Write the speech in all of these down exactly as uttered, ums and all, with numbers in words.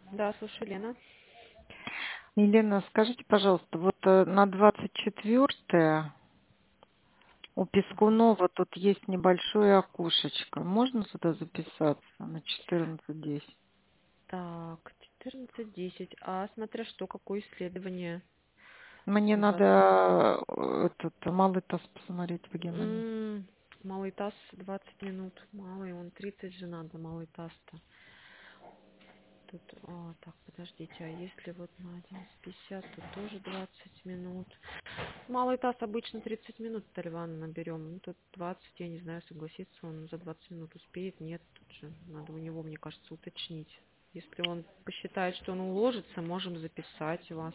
Да, слушай, Лена. Елена, скажите, пожалуйста, вот э, на двадцать четвёртое у Ага. Пескунова тут есть небольшое окошечко. Можно сюда записаться на четырнадцать десять? Так, четырнадцать десять. А смотря что, какое исследование? Мне Двадцать. надо э, этот малый таз посмотреть в Германии. М, Малый таз двадцать минут. Малый, он тридцать же надо, малый таз-то. Тут, а, так, подождите, а если вот на одиннадцать пятьдесят, то тоже двадцать минут. Малый таз обычно тридцать минут, Тальван наберем. Ну, тут двадцать, я не знаю, согласится он за двадцать минут успеет. Нет, тут же надо у него, мне кажется, уточнить. Если он посчитает, что он уложится, можем записать вас.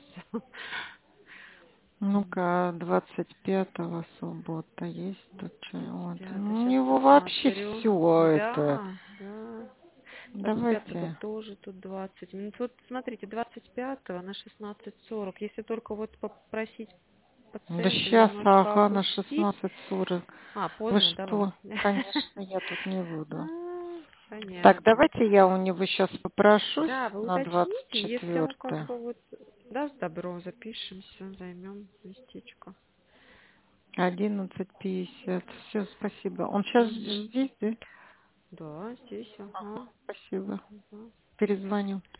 Ну-ка, двадцать пятого суббота есть тут что? двадцать Вот. пятое, Ну, у сейчас него вообще посмотрю. все это. Да, да. двадцать пятого Давайте. тоже тут двадцать минут. Вот смотрите, двадцать пятого на шестнадцать сорок. Если только вот попросить Да пациента сейчас, немножко ага, на опустить. шестнадцать сорок. А, Вы поздно, давай. что? Конечно, я тут не буду. А, Так, понятно. давайте я у него сейчас попрошусь Да, вы на двадцать уточните, если он как четвёртое. бы вот даст добро, запишемся, займем местечко. одиннадцать пятьдесят. Все, спасибо. Он сейчас Угу. здесь, да? Да, здесь, ага. Спасибо. Ага. Перезвоню.